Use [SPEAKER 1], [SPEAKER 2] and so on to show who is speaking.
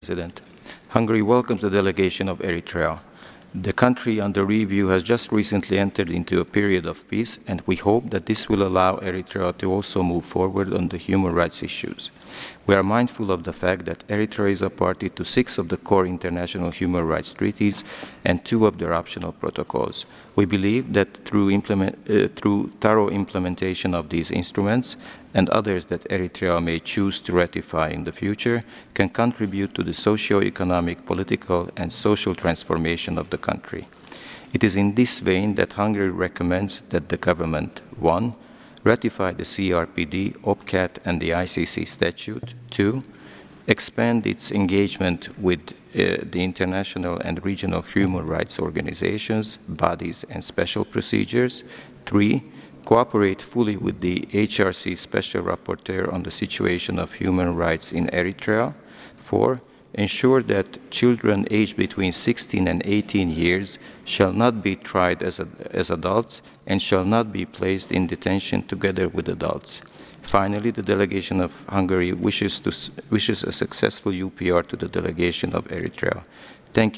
[SPEAKER 1] President. Hungary welcomes the delegation of Eritrea. The country under review has just recently entered into a period of peace, and we hope that this will allow Eritrea to also move forward on the human rights issues. We are mindful of the fact that Eritrea is a party to 6 of the core international human rights treaties and 2 of their optional protocols. We believe that through thorough implementation of these instruments and others that Eritrea may choose to ratify in the future, can contribute to the socio-economic, political, and social transformation of the country. It is in this vein that Hungary recommends that the government, 1. Ratify the CRPD, OPCAT, and the ICC statute. 2. Expand its engagement with the international and regional human rights organizations, bodies, and special procedures. 3. Cooperate fully with the HRC Special Rapporteur on the situation of human rights in Eritrea. 4. Ensure that children aged between 16 and 18 years shall not be tried as adults and shall not be placed in detention together with adults. Finally, the delegation of Hungary wishes a successful UPR to the delegation of Eritrea. Thank you.